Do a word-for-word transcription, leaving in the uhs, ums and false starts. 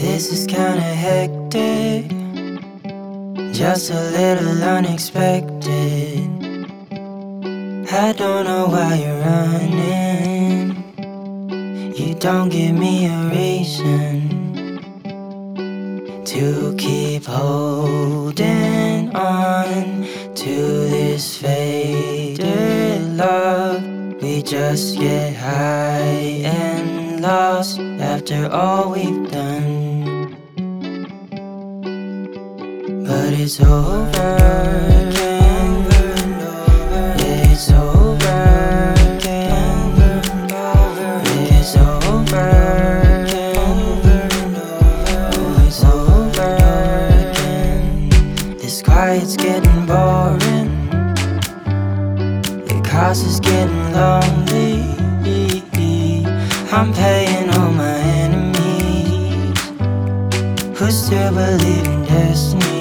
This is kinda hectic, just a little unexpected. I don't know why you're running. You don't give me a reason to keep holding on to this faded love. We just get high and lost after all we've done. But it's over again. It's over again. It's over again. It's over again. This quiet's getting boring. The cost is getting lonely. I'm paying all my enemies who still believe in destiny.